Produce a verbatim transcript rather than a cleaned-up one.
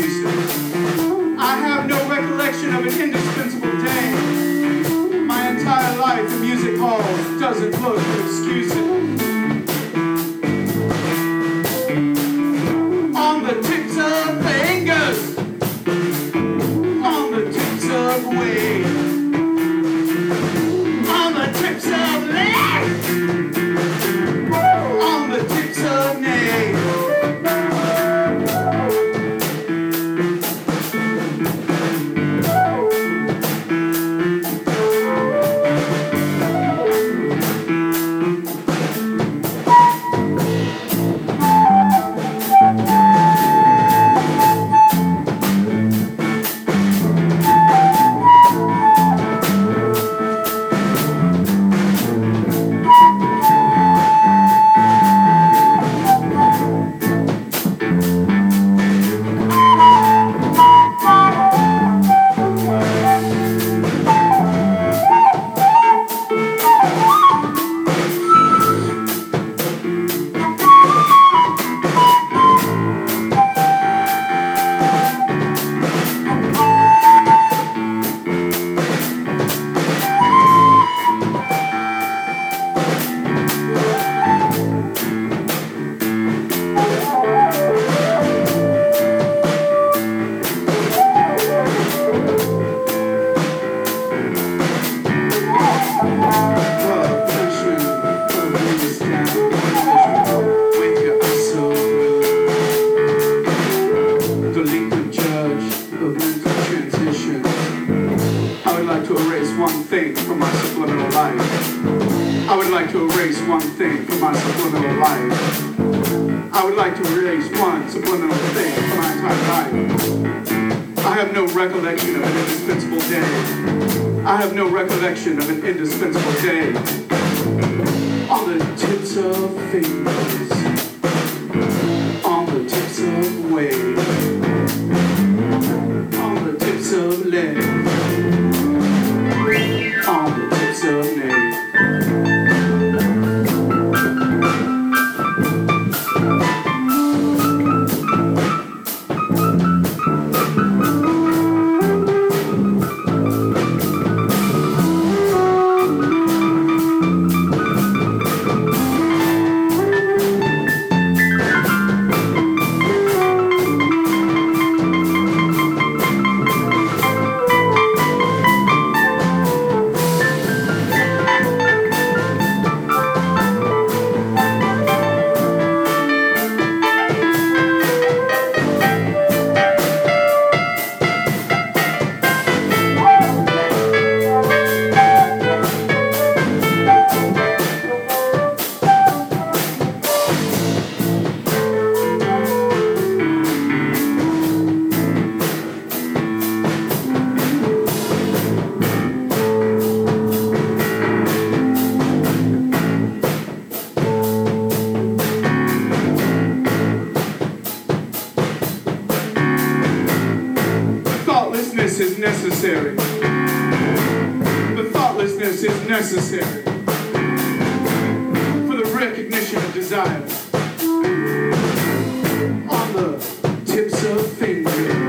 excuses. I have no recollection of an indispensable day. My entire life in music halls doesn't look for excuses. On the tips of fingers, on the tips of waves, on the tips of legs, on the tips of nails. Recollection of an indispensable day. I have no recollection of an indispensable day. On the tips of fingers, on the tips of waves, on the tips of legs, on the tips of nails. Is necessary. The thoughtlessness is necessary for the recognition of desire. On the tips of fingers,